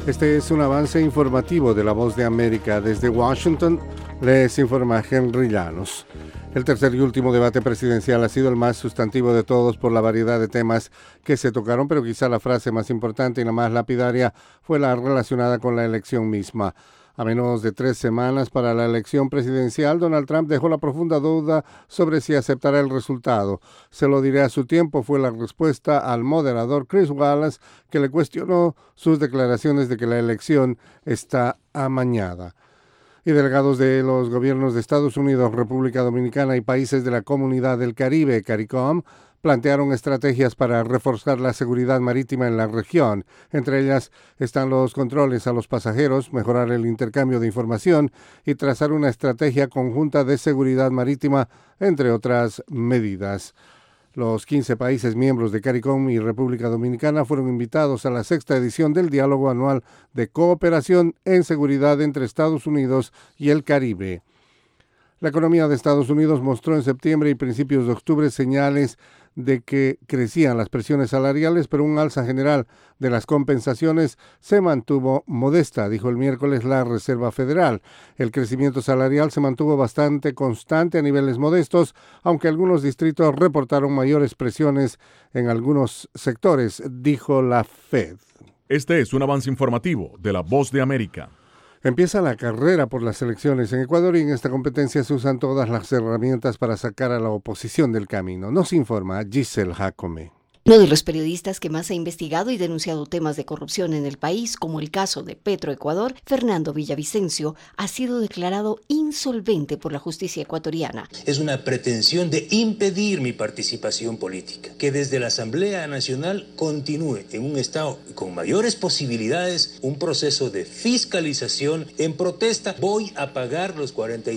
Este es un avance informativo de La Voz de América. Desde Washington les informa Henry Llanos. El tercer y último debate presidencial ha sido el más sustantivo de todos por la variedad de temas que se tocaron, pero quizá la frase más importante y la más lapidaria fue la relacionada con la elección misma. A menos de 3 semanas para la elección presidencial, Donald Trump dejó la profunda duda sobre si aceptará el resultado. Se lo diré a su tiempo, fue la respuesta al moderador Chris Wallace, que le cuestionó sus declaraciones de que la elección está amañada. Y delegados de los gobiernos de Estados Unidos, República Dominicana y países de la Comunidad del Caribe, CARICOM, plantearon estrategias para reforzar la seguridad marítima en la región. Entre ellas están los controles a los pasajeros, mejorar el intercambio de información y trazar una estrategia conjunta de seguridad marítima, entre otras medidas. Los 15 países miembros de CARICOM y República Dominicana fueron invitados a la 6ª edición del Diálogo Anual de Cooperación en Seguridad entre Estados Unidos y el Caribe. La economía de Estados Unidos mostró en septiembre y principios de octubre señales de que crecían las presiones salariales, pero un alza general de las compensaciones se mantuvo modesta, dijo el miércoles la Reserva Federal. El crecimiento salarial se mantuvo bastante constante a niveles modestos, aunque algunos distritos reportaron mayores presiones en algunos sectores, dijo la Fed. Este es un avance informativo de La Voz de América. Empieza la carrera por las elecciones en Ecuador y en esta competencia se usan todas las herramientas para sacar a la oposición del camino. Nos informa Giselle Jacome. Uno de los periodistas que más ha investigado y denunciado temas de corrupción en el país, como el caso de Petroecuador, Fernando Villavicencio, ha sido declarado insolvente por la justicia ecuatoriana. Es una pretensión de impedir mi participación política, que desde la Asamblea Nacional continúe en un estado con mayores posibilidades un proceso de fiscalización. En protesta voy a pagar los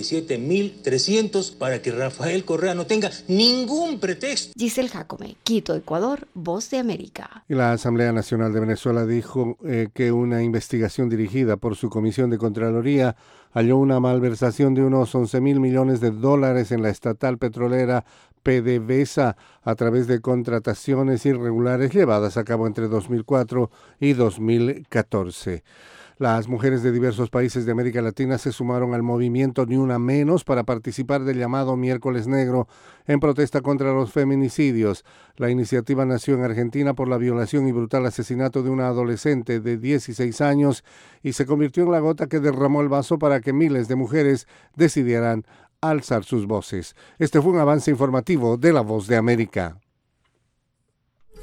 47.300 para que Rafael Correa no tenga ningún pretexto. Giselle Jacome, Quito, Ecuador, Voz de América. Y la Asamblea Nacional de Venezuela dijo que una investigación dirigida por su Comisión de Contraloría halló una malversación de unos 11.000 millones de dólares en la estatal petrolera PDVSA a través de contrataciones irregulares llevadas a cabo entre 2004 y 2014. Las mujeres de diversos países de América Latina se sumaron al movimiento Ni Una Menos para participar del llamado Miércoles Negro en protesta contra los feminicidios. La iniciativa nació en Argentina por la violación y brutal asesinato de una adolescente de 16 años y se convirtió en la gota que derramó el vaso para que miles de mujeres decidieran alzar sus voces. Este fue un avance informativo de La Voz de América.